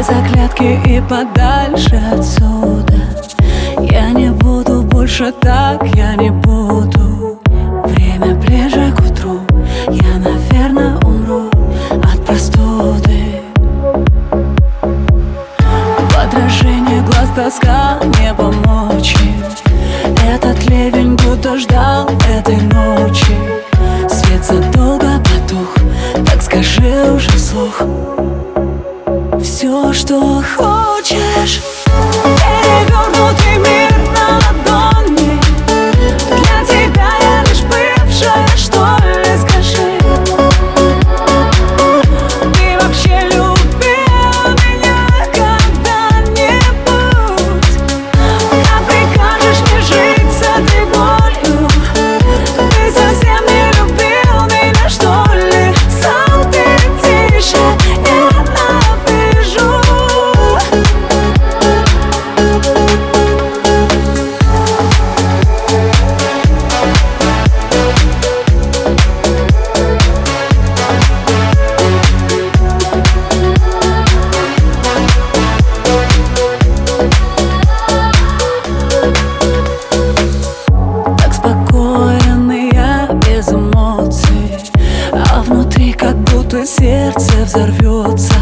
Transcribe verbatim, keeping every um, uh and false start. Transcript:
загадки и подальше отсюда. Я не буду больше так, я не буду. Время ближе к утру, я, наверное, умру от простуды. В отражении глаз тоска, не помочь им. Этот ливень будто ждал этой ночи. Свет задолго потух, так скажи уже вслух все, что хочешь. Перевернутый мир на ладони. Для тебя я лишь бывшая, что ли, скажи. Ты вообще любил меня когда-нибудь? Как прикажешь мне жить с этой болью? Ты совсем не любил меня, что ли? Сам ты тише, ненавижу. Так спокоен и я без эмоций, а внутри как будто сердце взорвется.